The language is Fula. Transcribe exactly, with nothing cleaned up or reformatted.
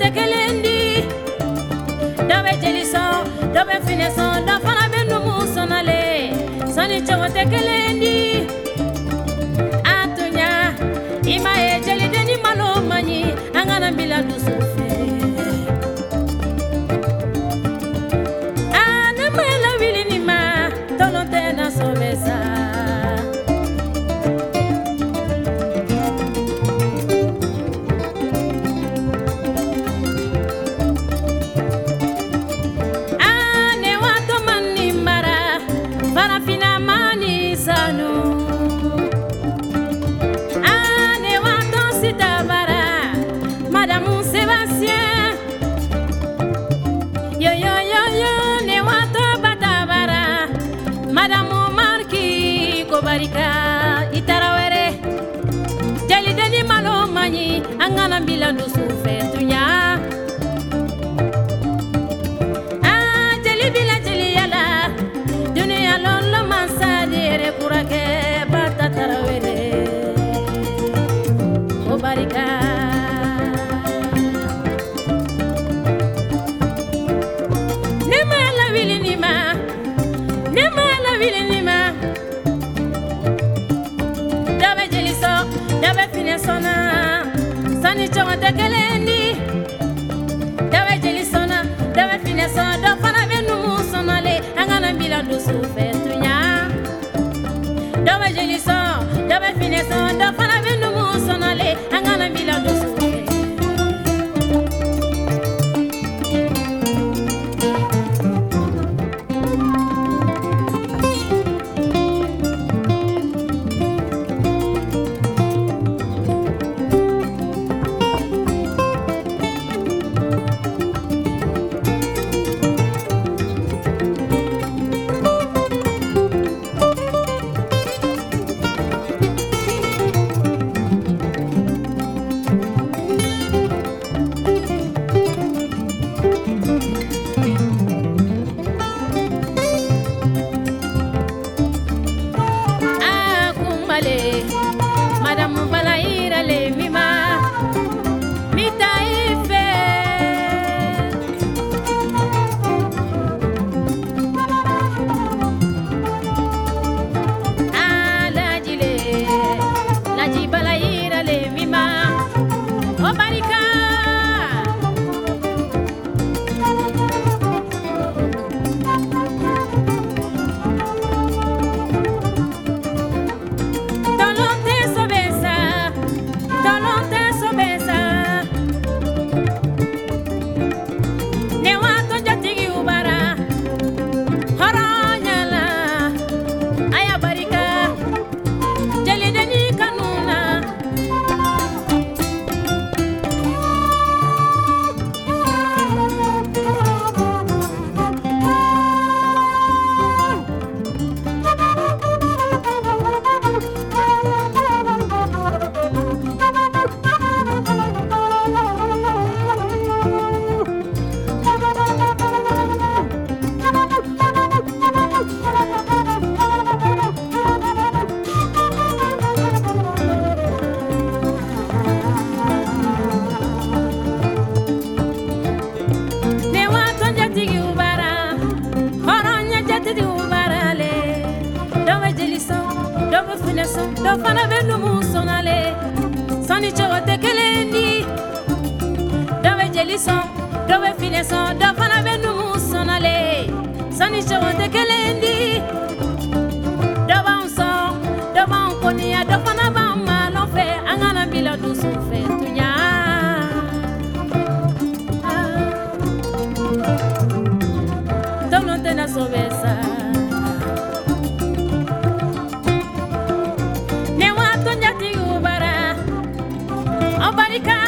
te kelendi dawe jeliso dawe fineso da fana benu musonale sani chogo te kelendi atunya ima e jeli deni malo mani angana bila dusufe ana mela wili ni ma tolonte na sobesa Itarawere jali deni malo mani angana bila dusufe tunya ah jali bila jali yala dunia lolo mansadire kurake bata tarawere obarika nema la wili nima nema la wili nima dawe finesona sani chonga te kelendi dawe jelisona dawe finesona do fana benu musonale angana bila dusufe tunya dawe jelisona dawe finesona do fana benu musonale angana bila dusufe Madame Balaira le mima mitaife ala jile la jibalaira le mima obarika do fana benu musonale sani chogo te kelendi dawe jelison dawe fineson do fana benu musonale sani chogo te kelendi do banso do ban konia do fana ban malo fe angana bila dusufe tunya dono tena sobesa Barika